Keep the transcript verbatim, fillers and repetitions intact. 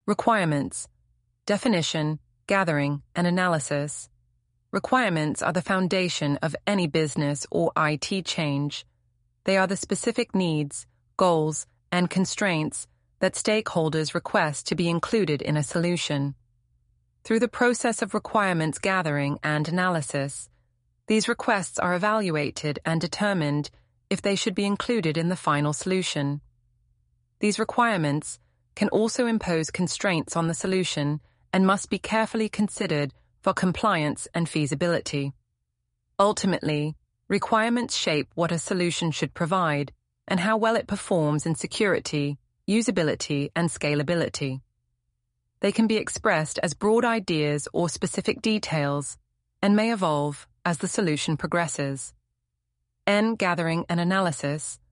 Requirements. Definition, gathering, and analysis. Requirements are the foundation of any business or I T change. They are the specific needs, goals, and constraints that stakeholders request to be included in a solution. Through the process of requirements gathering and analysis, these requests are evaluated and determined if they should be included in the final solution. These requirements can also impose constraints on the solution and must be carefully considered for compliance and feasibility. Ultimately, requirements shape what a solution should provide and how well it performs in security, usability, and scalability. They can be expressed as broad ideas or specific details and may evolve as the solution progresses. N. Gathering and analysis